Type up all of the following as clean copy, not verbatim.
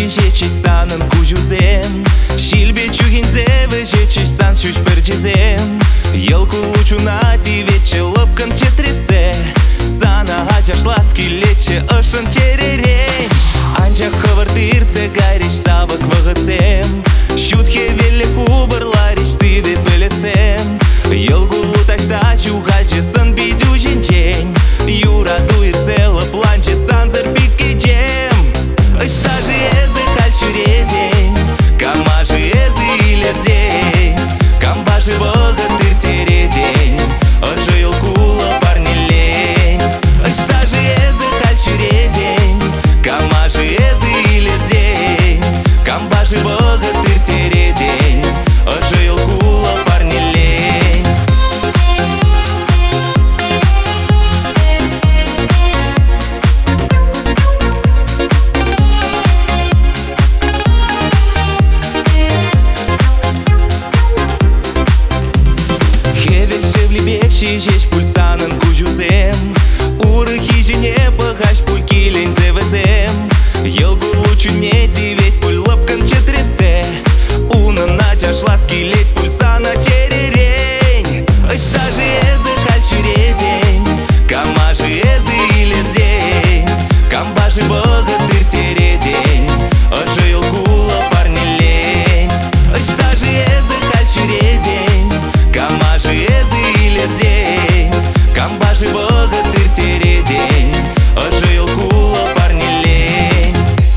жечеш санын кужузем, Шилбечу гинзеве жечеш сан шуш перджизем. Елку лучу на тивече лопкан четрице, Сана ачаш ласки лече ышын черерень. Анча хывыртырце гариш савык вăгăцем, Щутхе велле хубăрларич сыве пелецем. Елку луташта чухальче сын бидю жинчень, Юра дуирце лăпланче сан зărбицкий чем. Ăștia jeze halciuredeni, Cam jeze ilerdeni, Cam baje văgătări teredeni, Așa el cu lăparneleni. Ăștia jeze halciuredeni, Cam jeze ilerdeni, Cam baje văgătări teredeni, Așa el cu lăparneleni. Și jești pulsan în cujuzem, Ură hijine păhași pulchile înțevăzem. El cu luciu neti ведь pul lăpcan cetrițe, Una naceaș la schilet pulsana cerereni. Ăștia jeze halciuredeni, Cam jeze ilerdeni, Cam baje văgătări teredeni, Așa el cu lăparneleni. Ăștia jeze halciuredeni, Cam jeze ilerdeni, Cam baje văgătări teredeni, Așa el cu lăparneleni.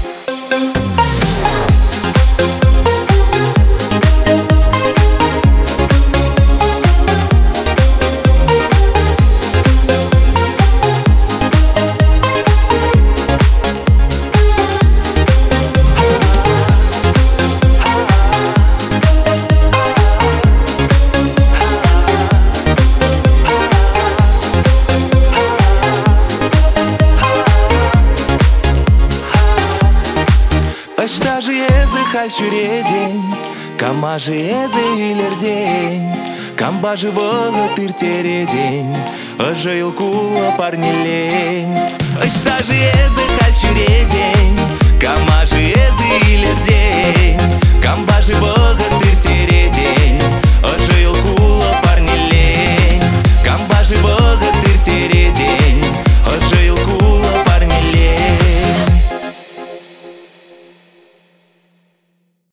Ăștia jeze halciuredeni, Cam jeze ilerdeni, Cam baje văgătări teredeni, Așa el cu lăparneleni. Ăștia jeze halciuredeni,